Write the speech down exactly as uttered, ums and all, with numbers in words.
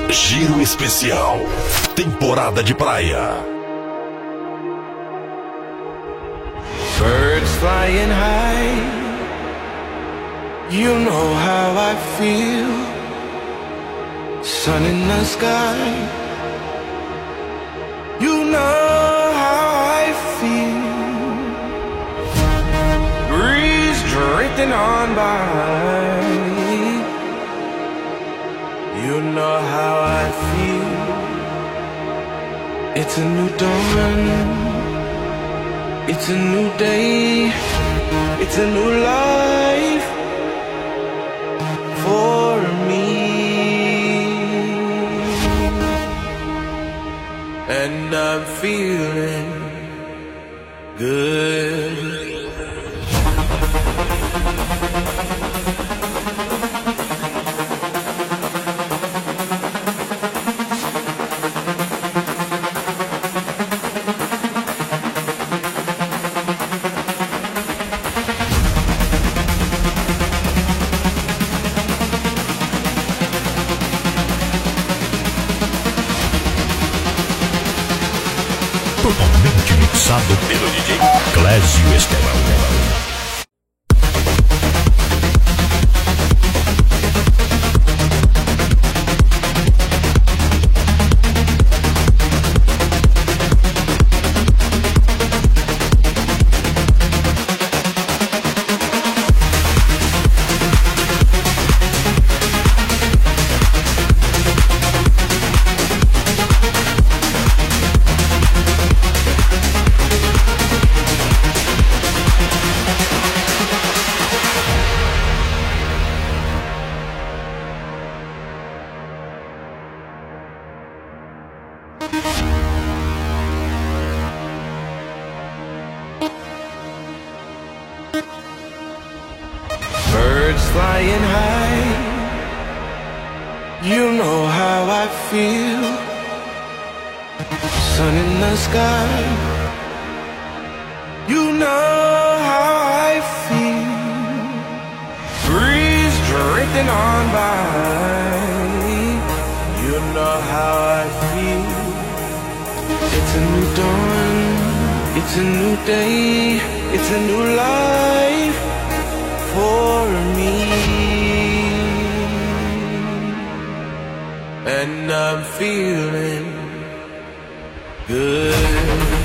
Giro especial. Temporada de praia. Birds flying high, you know how I feel. Sun in the sky, you know how I feel. Breeze drifting on by, you know how I feel. It's a new dawn, it's a new day, it's a new life for me. And I'm feeling good. Totalmente mixado pelo D J Clésio Estevão. Birds flying high, you know how I feel. Sun in the sky, you know how I feel. Breeze drifting on by, you know how I feel. It's a new dawn, it's a new day, it's a new life for me. And I'm feeling good.